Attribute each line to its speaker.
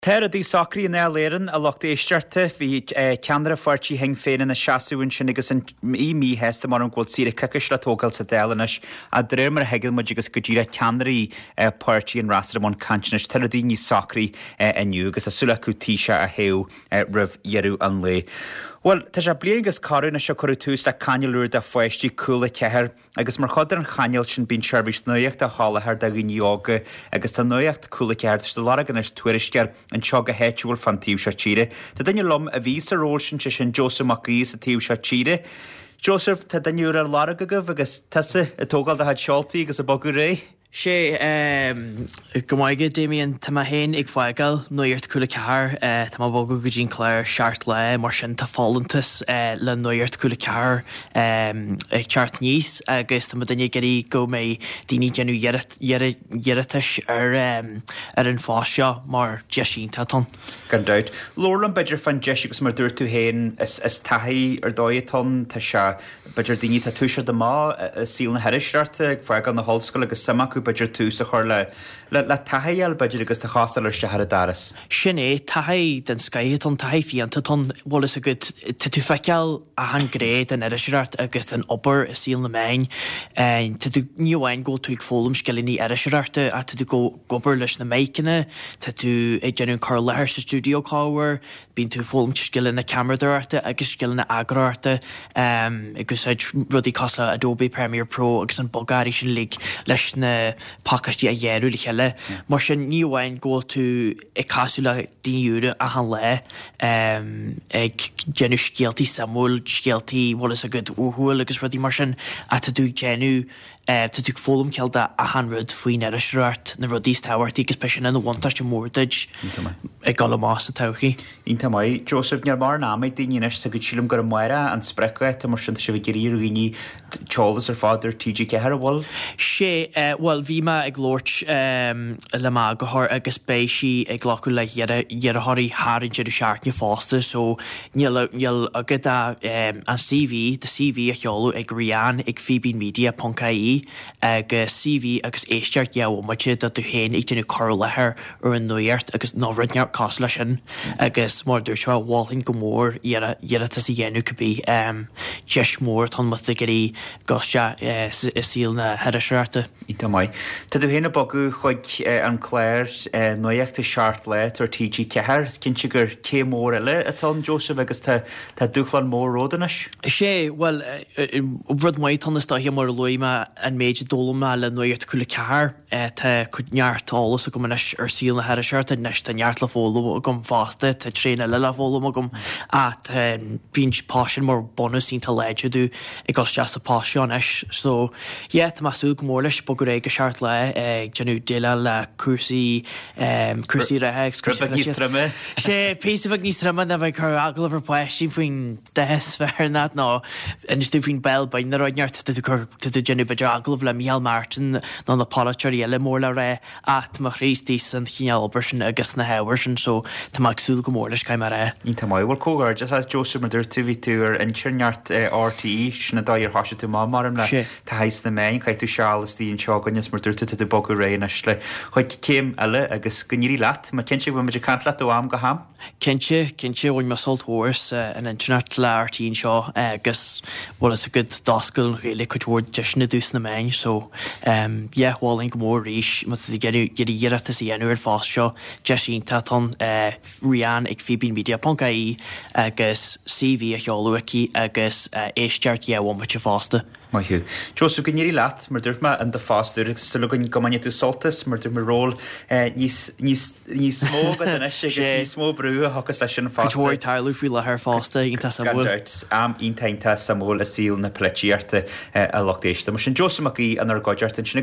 Speaker 1: Ter dí sacrí in léiran a locht éistearta hí ceanra fortí heng féin na seaúin sin agus an mí heasta mar an ghil síra cecas le tógáil sa délanas a dréir mar heigil mu agus go ddíra ceanraí páirtí an rasramón cantinis ter dí ní sacrí aniu agus a sula acu tíise a héú rih dhearú an lé. Well, tá sé bliagus carú na se choú túús a caneúir de foiistí coolla cethir agus mar chodar an chaneil sin bín seirbhís nuocht a hálathir de gníoga agus tá nuocht coolla ceir de lá gan is tuairiscear an teag a héitiúil fan tíú se tíre. Tá daine lom a ví a ról sin sin Joseph Mací sa tíú se tíre. Joseph tá daúr ar lá agah agus tusa a tógáil de had seoltaí agus a bogu ré.
Speaker 2: sé gomaige Damien tá héin ag fáigal nuirt coolla ceair tá bogu go dín cléir seart le mar sin tá fálantas le nuirt coolla ceair ag teart níos agus tá daine geirí go mé daoine genú dheiritas ar an fáisio mar deisínta ton.
Speaker 1: Gandát. Lorlan beidir fan deisi agus mar dúir tú héin is taií ar dóiatón tá se beidir daoine tá túise de má síl na heirisirte ag fáigal na hallscoil agus samachú beidir tú sa chuir le taial beidir agus tá chásal ar sehar a daras.
Speaker 2: Sin taí den scaitón taí fianta ton bhil is a go tú feiceal a han gréad an eiriisiart agus an opair is síl na main tú níomhhain ggó tú ag fólam scilinní eiriisiirte a tú go gobar leis na méicinine tá tú ag genún car lethir sa stúdio cáhar bín tú fólam scilin na cameraúirte agus scilin na agrairte agus rudí cosla Adobe Premiere Pro agus an bogáí sin lig leis na pakastí a dhéirú le cheile. Mar sin níomhhain ggó tú ag casú le daoúre a han le ag genú scialtaí samúil scialtaí bhil is a go úthúil agus rudí mar sin a tá tú genú tá tú fólam cealta a hanrud faoin eiriisiart na rudí táhairtaí agus peisian na bhaintáiste mórtaid ag gal más a tauchaí.
Speaker 1: Ínta mai, Joseph near mar námaid daoine sa go sílam gur muire an sprecuit mar sin se bh géirí rií teolalas ar fáidir TG cethir bhil?
Speaker 2: sé bhil bhí me ag glóirt le má gothir agus béisi ag ghlacu le dhearthirí háann idir seaartne fásta so níl agad an CV de CV a cheolú ag rian ag phoebemedia.ie agus CV agus éisteart jeamhaide dat tú héin ag déanú choir lethir ar an nuirt agus nóhradneart cás lei sin agus mar dúir seo bháilinn go mór dheartas i dhéanú go bí deis mór tá mu gurí goiste síl na heirisirte.
Speaker 1: Ínta mai. Tá tú héna bogu chuig an cléir nuoachta seart le ar TG cethir cinnte gur cé mór eile atá Joseph agus tá dúchlan mór ródanis?
Speaker 2: sé bhfuil rud maiid tanna staithí mar loime an méid dólamna le nuocht coolla ceair tá chud neartálas a go manis ar síl na heirisirte nes tá neart le fólam a gom fásta tá tréna le fólam a gom a bhín pásin mar bonus ínta leidirú ag gáil steas a páisián is so tá masú go mór leis bogur ag go seart le ag genú déile le cuasaí rathe sé péisihah níos trama na bheith chu aglah páisí faoin dehear ná ná inistú faoin bell bain na roineart tú genú beidir aglah le Michael Martin ná na pálateir eile mór le ré a mar chrístí san chinealbar sin agus na hehair sin so tá magsú go mór leis caiim mar ré.
Speaker 1: Ínta mai bhil cógar just as Joseph mar dúir tú ví tú ar an tirneart RTE sinna dáir hasise tú má marm le tá heis na main caiith tú sealas tíon seágannis mar dúirta tú bogu réanas le chuid céim eile agus goníí leat má cinse bh meidir cant le ó am go ham?
Speaker 2: Cinse bhain mar solthóirs an internet le RTE seo agus bhil is a go dáscail réala chuidhór deisna dús na main so bháilinn go mór ríis mu geirí dheartas í anú ar fás seo deisínta tan rian ag phoebemedia.ie agus CV a cheolúici agus éisteart jeamhaide fásta.
Speaker 1: Mai hiú. Joseph goníí leat mar dúirt me an de fástúir sa lugann gomaine tú soltas mar dúir mar ról níos smó níos smó brú a thugus leis sin fásta.
Speaker 2: Chuir tailú fí lethir fásta ínta samúil.
Speaker 1: Am íntainta samúil a síl na pletíarta a lochtéiste. Mar sin Joseph Mací an ar gáideart an sin